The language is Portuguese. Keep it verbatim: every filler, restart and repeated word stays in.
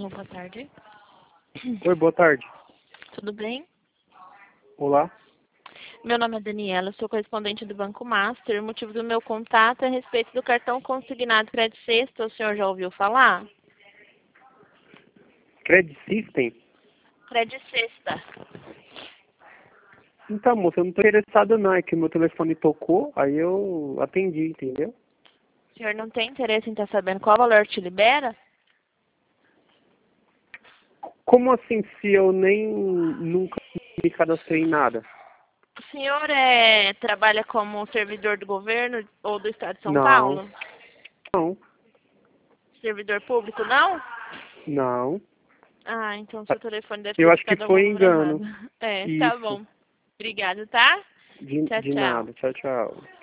Alô, boa tarde. Oi, boa tarde. Tudo bem? Olá. Meu nome é Daniela, sou correspondente do Banco Master. O motivo do meu contato é a respeito do cartão consignado Credit Sexta. O senhor já ouviu falar? Credit System? Credit Sexta. Então, moça, eu não tô interessado não, é que meu telefone tocou, aí eu atendi, entendeu? O senhor não tem interesse em estar sabendo qual valor te libera? Como assim se eu nem nunca me cadastrei em nada? O senhor é, trabalha como servidor do governo ou do Estado de São Não, Paulo? não, Servidor público, não? não. Ah, então seu telefone deve Eu ter acho que ficado algum foi número errado. engano. É, tá Isso. bom. Obrigado, tá? De, Tchau, de tchau. nada. Tchau, tchau.